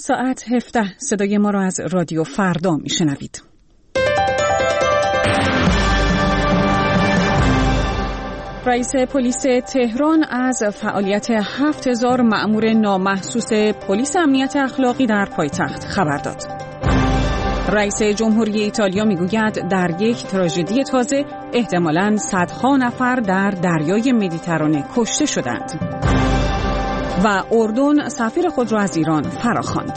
ساعت 17 صدای ما را از رادیو فردا میشنوید. رئیس پلیس تهران از فعالیت 7000 مأمور نامحسوس پلیس امنیت اخلاقی در پایتخت خبر داد. رئیس جمهوری ایتالیا میگوید در یک تراژدی تازه احتمالاً صدها نفر در دریای مدیترانه کشته شدند. و اردن سفیر خود را از ایران فراخواند.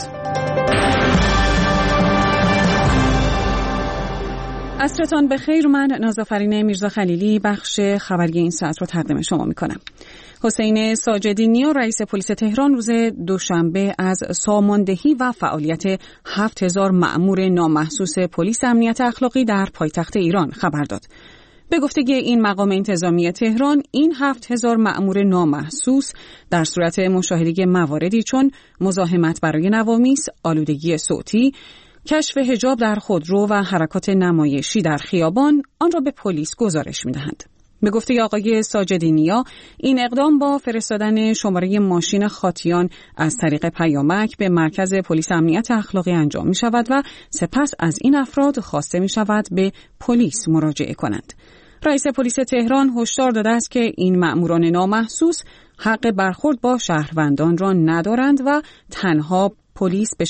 عصرتان بخیر. من نازافرین میرزا خلیلی بخش خبری این ساعت را تقدیم شما میکنم. حسین ساجدی نیا رئیس پلیس تهران روز دوشنبه از ساماندهی و فعالیت 7000 مأمور نامحسوس پلیس امنیت اخلاقی در پایتخت ایران خبر داد. به گفته این مقام انتظامی تهران، این 7000 مأمور نامحسوس در صورت مشاهده مواردی چون مزاحمت برای نوامیس، آلودگی صوتی، کشف حجاب در خودرو و حرکات نمایشی در خیابان آن را به پلیس گزارش می‌دهند. به گفته آقای ساجدی نیا، این اقدام با فرستادن شماره ماشین خاطیان از طریق پیامک به مرکز پلیس امنیت اخلاقی انجام می‌شود و سپس از این افراد خواسته می‌شود به پلیس مراجعه کنند. رئیس پلیس تهران هشدار داده است که این مأموران نامحسوس حق برخورد با شهروندان را ندارند و تنها پلیس به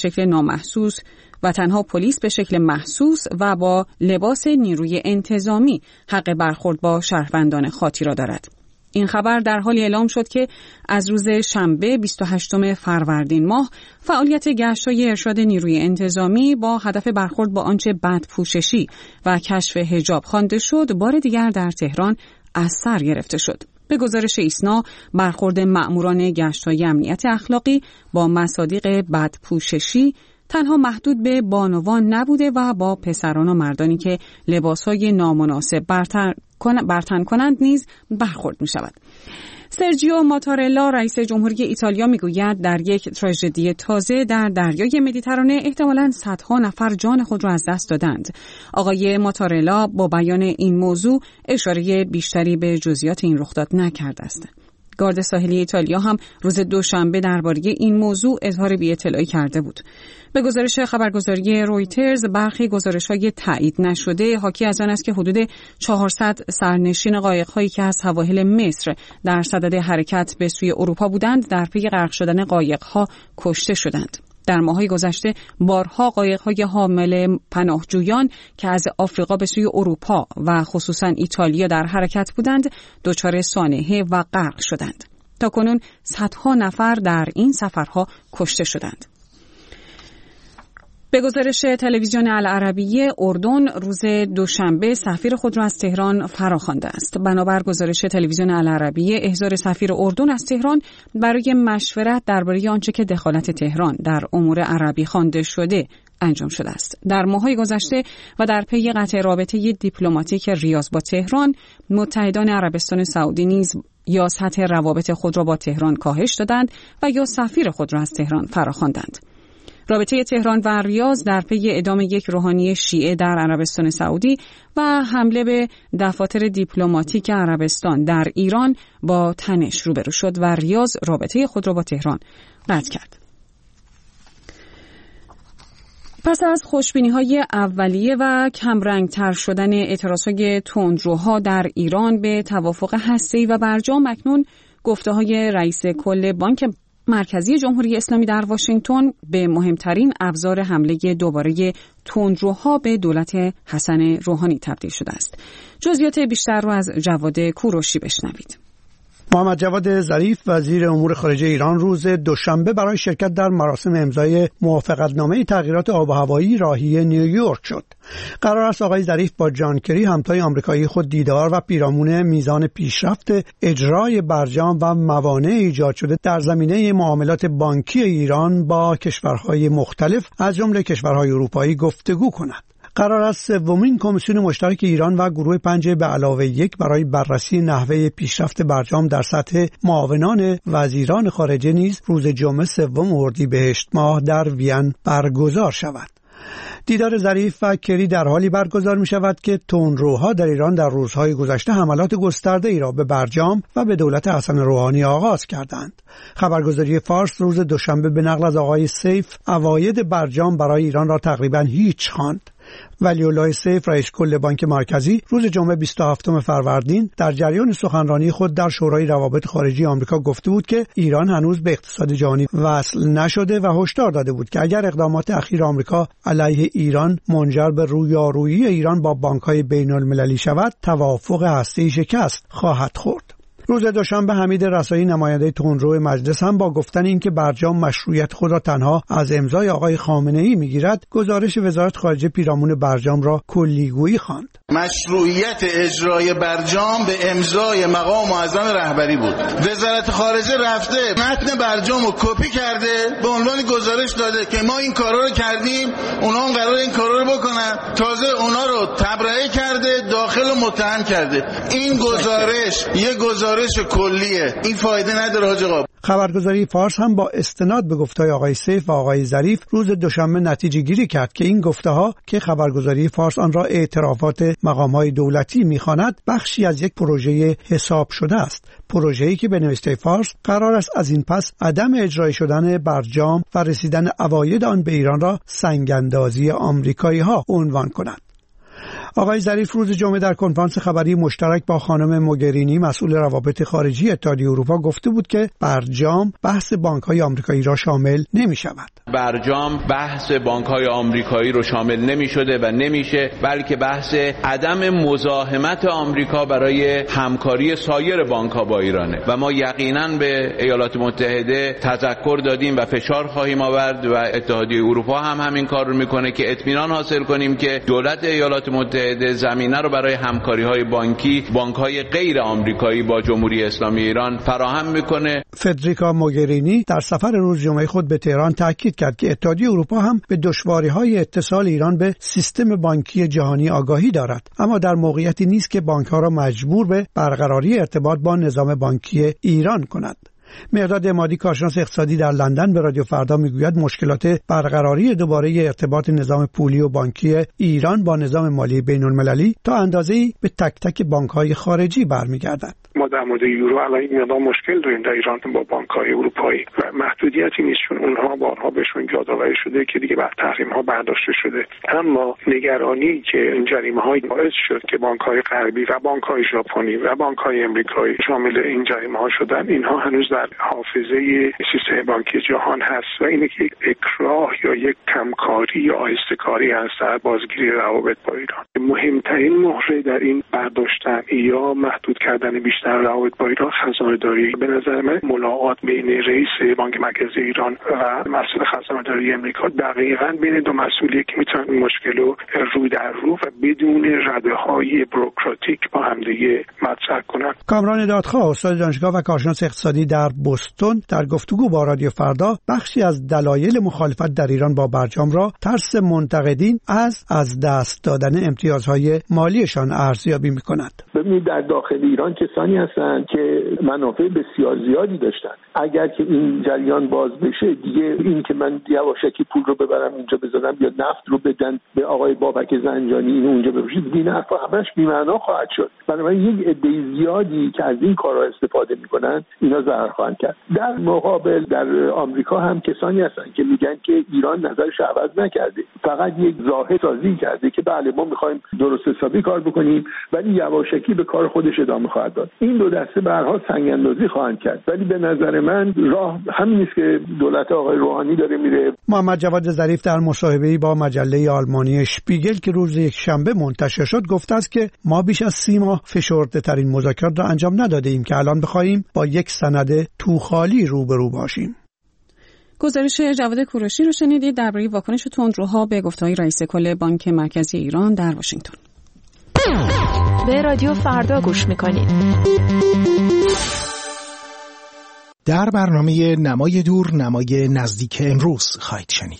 شکل محسوس و با لباس نیروی انتظامی حق برخورد با شهروندان خاطی را دارد. این خبر در حالی اعلام شد که از روز شنبه 28 فروردین ماه فعالیت گشت‌های ارشاد نیروی انتظامی با هدف برخورد با آنچه بدپوششی و کشف حجاب خوانده شد بار دیگر در تهران از سر گرفته شد. به گزارش ایسنا، برخورد مأموران گشت‌های امنیت اخلاقی با مصادیق بدپوششی تنها محدود به بانوان نبوده و با پسران و مردانی که لباس‌های نامناسب برتن کنند نیز برخورد می‌شود. سرجیو ماتارلا رئیس جمهوری ایتالیا میگوید در یک تراژدی تازه در دریای مدیترانه احتمالاً صدها نفر جان خود را از دست دادند. آقای ماتارلا با بیان این موضوع اشاره بیشتری به جزئیات این رخداد نکرده است. گارد ساحلی ایتالیا هم روز دوشنبه درباره این موضوع اظهار بی‌اطلاعی کرده بود. به گزارش خبرگزاری رویترز، برخی گزارش‌های تایید نشده حاکی از آن است که حدود 400 سرنشین قایق‌هایی که از سواحل مصر در صدد حرکت به سوی اروپا بودند در پی غرق شدن قایق‌ها کشته شدند. در ماه‌های گذشته بارها قایق‌های حامل پناهجویان که از آفریقا به سوی اروپا و خصوصاً ایتالیا در حرکت بودند دچار سانحه و غرق شدند. تاکنون صدها نفر در این سفرها کشته شدند. به گزارش تلویزیون العربیه، اردن روز دوشنبه سفیر خود را از تهران فراخوانده است. بنابر گزارش تلویزیون العربیه، احضار سفیر اردن از تهران برای مشورت درباره آنچه که دخالت تهران در امور عربی خوانده شده انجام شده است. در ماه‌های گذشته و در پی قطع رابطه دیپلماتیک ریاض با تهران، متحدان عربستان سعودی نیز یا سطح روابط خود را با تهران کاهش دادند و یا سفیر خود را از تهران فراخواندند. رابطه تهران و ریاض در پی اعدام یک روحانی شیعه در عربستان سعودی و حمله به دفاتر دیپلماتیک عربستان در ایران با تنش روبرو شد و ریاض رابطه خود را با تهران قطع کرد. پس از خوشبینی‌های اولیه و کمرنگ‌تر شدن اعتراض‌های تندروها در ایران به توافق هسته‌ای و برجام، اکنون گفته‌های رئیس کل بانک مرکزی جمهوری اسلامی در واشنگتن به مهمترین ابزار حمله دوباره تندروها به دولت حسن روحانی تبدیل شده است. جزئیات بیشتر رو از جواد کوروشی بشنوید. محمد جواد ظریف وزیر امور خارجه ایران روز دوشنبه برای شرکت در مراسم امضای موافقتنامه تغییرات آب و هوایی راهی نیویورک شد. قرار است آقای ظریف با جان کری همتای آمریکایی خود دیدار و پیرامون میزان پیشرفت اجرای برجام و موانع ایجاد شده در زمینه معاملات بانکی ایران با کشورهای مختلف از جمله کشورهای اروپایی گفتگو کند. قرار است سومین کمیسیون مشترک ایران و گروه 5 به علاوه 1 برای بررسی نحوه پیشرفت برجام در سطح معاونان وزیران خارجه نیز روز جمعه 3 اردیبهشت ماه در وین برگزار شود. دیدار ظریف و کری در حالی برگزار می شود که تندروها در ایران در روزهای گذشته حملات گسترده‌ای را به برجام و به دولت حسن روحانی آغاز کردند. خبرگزاری فارس روز دوشنبه به نقل از آقای سیف عواید برجام برای ایران را تقریباً هیچ خواند. ولی‌الله سیف رئیس کل بانک مرکزی روز جمعه 27 فروردین در جریان سخنرانی خود در شورای روابط خارجی آمریکا گفته بود که ایران هنوز به اقتصاد جهانی وصل نشده و هشدار داده بود که اگر اقدامات اخیر آمریکا علیه ایران منجر به رویارویی ایران با بانک‌های بین‌المللی شود، توافق هسته‌ای شکست خواهد خورد. روز دوشنبه حمید رسایی نماینده تندرو مجلس هم با گفتن اینکه برجام مشروعیت خود را تنها از امضای آقای خامنه‌ای میگیرد، گزارش وزارت خارجه پیرامون برجام را کلیگویی خواند. مشروعیت اجرای برجام به امضای مقام معظم رهبری بود. وزارت خارجه رفته متن برجام رو کپی کرده، به عنوان گزارش داده که ما این کارا رو کردیم، اونا هم قراره این کارا رو بکنن. تازه اونا رو تبرئه کرده، داخل رو متهم کرده. این گزارش کلیه، این فایده نداره حاج آقا. خبرگزاری فارس هم با استناد به گفته‌های آقای سیف و آقای ظریف روز دوشنبه نتیجه گیری کرد که این گفته‌ها که خبرگزاری فارس آن را اعترافات مقام‌های دولتی می‌خواند، بخشی از یک پروژه حساب شده است. پروژه‌ای که به نوشته فارس قرار است از این پس عدم اجرای شدن برجام و رسیدن عواید آن به ایران را سنگ‌اندازی آمریکایی‌ها عنوان کند. آقای ظریف روز جمعه در کنفرانس خبری مشترک با خانم موگرینی مسئول روابط خارجی اتحادیه اروپا گفته بود که برجام بحث بانک‌های آمریکایی را شامل نمی‌شود. برجام بحث بانک‌های آمریکایی رو شامل نمی‌شده و نمیشه، بلکه بحث عدم مزاحمت آمریکا برای همکاری سایر بانک‌ها با ایرانه و ما یقیناً به ایالات متحده تذکر دادیم و فشار خواهیم آورد و اتحادیه اروپا هم همین کار رو می‌کنه که اطمینان حاصل کنیم که دولت ایالات متحده زمینه رو برای همکاری‌های بانکی بانک‌های غیر آمریکایی با جمهوری اسلامی ایران فراهم می‌کنه. فدریکا موگرینی در سفر روز جمعه خود به تهران تاکید کرد که اتحادیه اروپا هم به دشواری‌های اتصال ایران به سیستم بانکی جهانی آگاهی دارد، اما در موقعیتی نیست که بانک‌ها را مجبور به برقراری ارتباط با نظام بانکی ایران کند. مهرداد عمادی کارشناس اقتصادی در لندن به رادیو فردا میگوید مشکلات برقراری دوباره ارتباط نظام پولی و بانکی ایران با نظام مالی بین‌المللی تا اندازه‌ای به تک تک بانک‌های خارجی برمیگردد. ما در مورد یورو الان این مقدار مشکل داریم در ایران با بانک‌های اروپایی و محدودیتی نیست، چون اونها بارها بهشون یادآوری شده که دیگه بعد تحریم‌ها برداشته شده. اما نگرانی که این جریمه‌های باعث شد که بانک‌های غربی و بانک‌های ژاپنی و بانک‌های آمریکایی شامل این جریمه‌ها شدن، اینها هنوز در حافظه سیستم بانکی جهان هست و اینه که اکراه یا یک کمکاری یا آهسته‌کاری هست در بازگیری روابط با ایران. مهمترین مهره در این برداشتن یا محدود کردن بیشتر روابط با ایران خزانه‌داری. به نظر من ملاقات بین رئیس بانک مرکزی ایران و مسئول خزانه‌داری آمریکا دقیقاً بین دو مسئولیه که میتونن این مشکل رو رو در رو و بدون رده‌های بوروکراتیک با همدیگه مطرح کنن. کامران دادخواه استاد دانشگاه و کارشناس اقتصادی در بوستون در گفتگو با رادیو فردا بخشی از دلایل مخالفت در ایران با برجام را ترس منتقدین از دست دادن امتیازهای مالیشان ارزیابی می‌کند. ببینید در داخل ایران کسانی هستند که منافع بسیار زیادی داشتن. اگر که این جریان باز بشه دیگه این که من یواشکی پول رو ببرم اینجا بذارم یا نفت رو بدن به آقای بابک زنجانی اینو اونجا بفروشید، این حرفا همش بی‌معنا خواهد شد. بنابراین یک عده زیادی که از این کارا استفاده می‌کنن اینا ضرر خواهند کرد. در مقابل در آمریکا هم کسانی هستن که میگن که ایران نظرش عوض نکرده، فقط یک ظاهر سازی کرده که بله ما می‌خوایم درست حسابی کار بکنیم ولی یواشکی به کار خودش ادامه خواهد داد. این دو دسته به هر حال سنگ‌اندازی خواهند کرد، ولی به نظر من راه همین است که دولت آقای روحانی داره میره. محمد جواد ظریف در مصاحبه‌ای با مجله آلمانی شپیگل که روز یکشنبه منتشر شد گفته است که ما بیش از 30 ماه فشرده‌ترین مذاکرات را انجام ندادیم که الان بخوایم با یک سند توخالی روبرو باشیم. گزارش جواد کوروشی رو شنیدید درباره واکنش تندروها به گفته‌های رئیس کل بانک مرکزی ایران در واشنگتن. به رادیو فردا گوش میکنید. در برنامه نمای دور نمای نزدیک امروز خواهید شنید.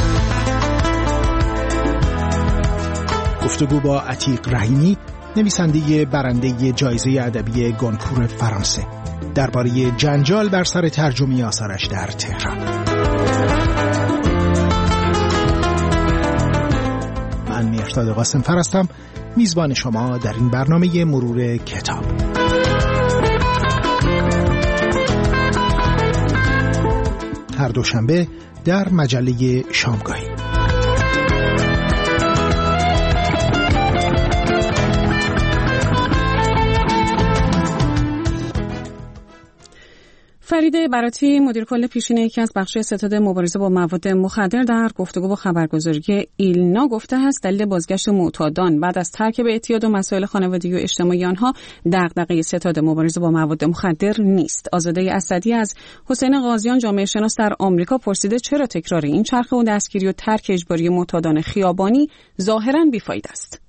گفتگو با عتیق رحیمی، نویسنده برنده جایزه ادبی گونکور فرانسه، درباره جنجال بر سر ترجمه آثارش در تهران. استاد قاسم‌فر هستم، میزبان شما در این برنامه مرور کتاب. هر دوشنبه در مجله شامگاهی. فرید براتی، مدیر کل پیشین یکی از بخش ستاد مبارزه با مواد مخدر، در گفتگو با خبرگزاری ایلنا گفته است دلیل بازگشت معتادان بعد از ترک به اعتیاد و مسائل خانوادگی و اجتماعی آنها دغدغه ستاد مبارزه با مواد مخدر نیست. آزاده اسدی از حسین قاضیان، جامعه شناس در آمریکا، پرسیده چرا تکرار این چرخه و دستگیری و ترک اجباری معتادان خیابانی ظاهراً بیفاید است.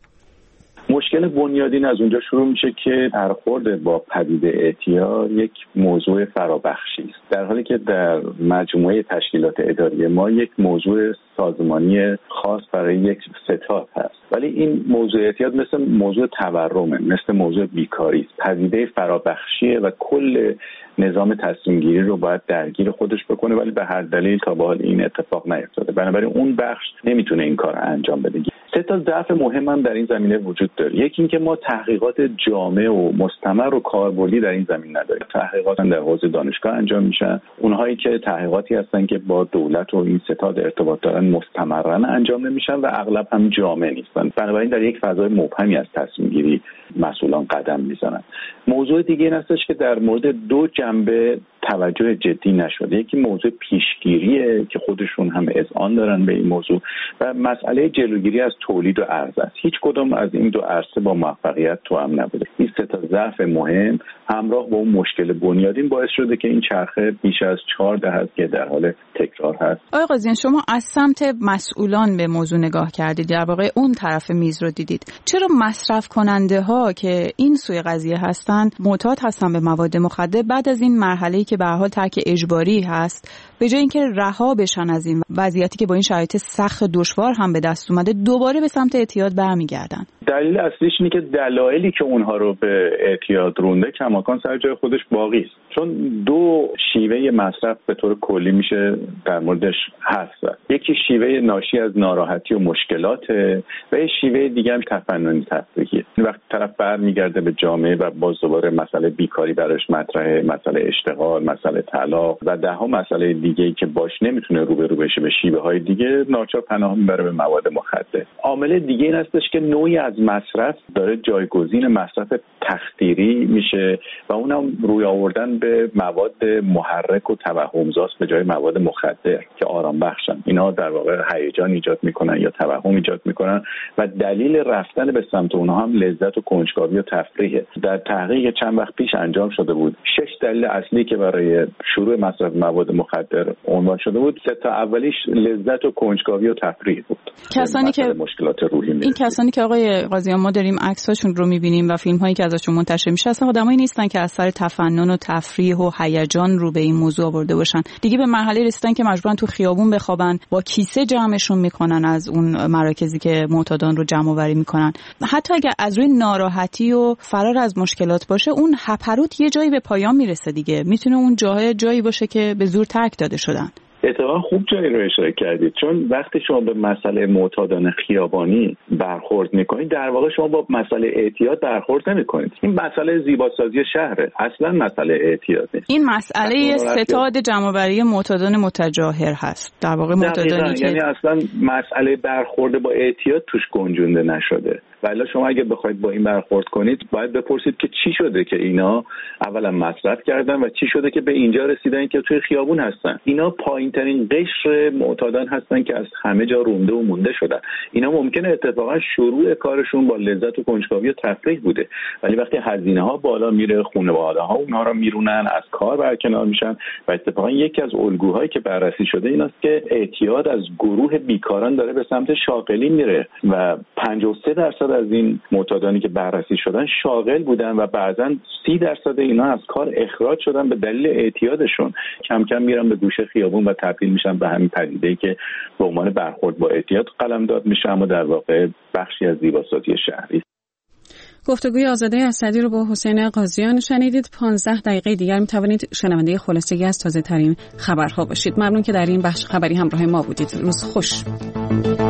مشکل بنیادین از اونجا شروع میشه که برخورد با پدیده اعتیاد یک موضوع فرابخشی است، در حالی که در مجموعه تشکیلات اداری ما یک موضوع سازمانی خاص برای یک ستاد هست. ولی این موضوع اعتیاد مثل موضوع تورمه، مثل موضوع بیکاری است، پدیده فرابخشیه و کل نظام تصمیم گیری رو باید درگیر خودش بکنه، ولی به هر دلیل تا به حال این اتفاق نیفتاده. بنابراین اون بخش نمیتونه این کار انجام بده. سه تا ضعف مهم هم در این زمینه وجود داره. یکی اینکه ما تحقیقات جامع و مستمر و کاربردی در این زمینه نداریم. تحقیقات در حوزه دانشگاه انجام میشن، اونهایی که تحقیقاتی هستن که با دولت و این ستاد ارتباط دارن مستمرا انجام نمیشن و اغلب هم جامع نیستن. بنابراین در یک فضای مبهمی از تصمیم گیری مسئولان قدم میزنن. موضوع دیگه این هستش که در مورد دو جنبه توجه جدی نشده. یکی موضوع پیشگیریه که خودشون هم اذعان دارن به این موضوع و مسئله جلوگیری از تولید و عرضه است. هیچ کدوم از این دو عرصه با موفقیت توأم نبوده. این سه تا ضعف مهم همراه با اون مشکل بنیادین باعث شده که این چرخه بیش از 4 دهه که در حال تکرار هست. آقای قاضیان، شما از سمت مسئولان به موضوع نگاه کردید، در واقع اون طرف میز رو دیدید. چرا مصرف کننده ها که این سوی قضیه هستن، معتاد هستن به مواد مخدر، بعد از این مرحله‌ای که به هر حال ترک اجباری هست، به جای اینکه رها بشن از این وضعیتی که با این شرایط سخت دشوار هم به دست اومده، دوباره به سمت اعتیاد برمیگردن؟ دلیل اصلیش اینه که دلایلی که اونها رو به اعتیاد رونده کماکان سر جای خودش باقی است. چون دو شیوه مصرف به طور کلی میشه در موردش هست. یکی شیوه ناشی از ناراحتی و مشکلاته و یه شیوه دیگه هم تفننی تفریحیه. وقتی طرف برمیگرده به جامعه و باز دوباره مسئله بیکاری براش مطرحه، مسئله اشتغال، مسئله طلاق و ده ها مسئله دیگه‌ای که باش نمیتونه روبرو بشه به شیوه‌های دیگه، ناچار پناه میبره به مواد مخدر. عامل دیگه این هستش که نوعی از مصرف داره جایگزین مصرف تخدیری میشه و اونم روی آوردن به مواد محرک و توهم‌زاست به جای مواد مخدر که آرام بخشن. اینا در واقع هیجان ایجاد میکنن یا توهم ایجاد میکنن و دلیل رفتن به سمت اونها هم لذت و کنجکاوی و تفریحه. در تحقیق چند وقت پیش انجام شده بود 6 دلیل اصلی که برای شروع مصرف مواد مخدر عنوان شده بود، 3 تا اولیش لذت و کنجکاوی و تفریح بود. کسانی که مشکلات روحی این کسانی که آقای قاضیان ما داریم عکساشون رو می‌بینیم و فیلم‌هایی که ازشون منتشر میشه، اصلا آدمایی نیستن که از سر تفنن و تفریح و هیجان رو به این موضوع آورده باشن. دیگه به مرحله رسیدن که مجبورن تو خیابون بخوابن، با کیسه جمعشون میکنن از اون مراکزی که معتادان رو جمع آوری میکنن. حتی اگر از روی ناراحتی و فرار از مشکلات باشه، اون هپروت یه جایی به پایان میرسه دیگه. میتونه اون جایی باشه که به زور ترک داده شدن. اتفاقا خوب جایی رو اشاره کردید، چون وقتی شما به مسئله معتادان خیابانی برخورد میکنید، در واقع شما با مسئله اعتیاد برخورد نمیکنید. این مسئله زیباسازی شهره، اصلا مسئله اعتیاد نیست. این مسئله ستاد جمع‌آوری معتادان متجاهر هست. در واقع معتادانی که یعنی اصلا مسئله برخورد با اعتیاد توش گنجونده نشده. ولی شما اگه بخواید با این برخورد کنید، باید بپرسید که چی شده که اینا اولا مصرف کردن و چی شده که به اینجا رسیدن که توی خیابون هستن. اینا پایین‌ترین قشر معتادان هستن که از همه جا رونده و مونده شدن. اینا ممکنه اتفاقا شروع کارشون با لذت و کنجکاوی و تفریح بوده، ولی وقتی هزینه‌ها بالا میره، خانواده‌ها اونها رو میرونن، از کار برکنار میشن و اتفاقا یکی از الگوهایی که بررسی شده این است که اعتیاد از گروه بیکاران داره به سمت شاغلی میره و 53% از این معتادانی که بررسی شدن شاغل بودن و بعضاً 30% اینا از کار اخراج شدن به دلیل اعتیادشون. کم کم میرن به گوشه خیابون و تبدیل میشن به همین پدیده‌ای که به عنوان برخورد با اعتیاد قلمداد میشه، اما در واقع بخشی از زیباسازی شهری. گفتگوی آزاده اسدی رو با حسین قاضیان شنیدید. 15 دقیقه دیگر میتوانید شنونده خلاصه‌ای از تازه‌ترین خبرها باشید. ممنون که در این بخش خبری همراه ما بودید. روز خوش.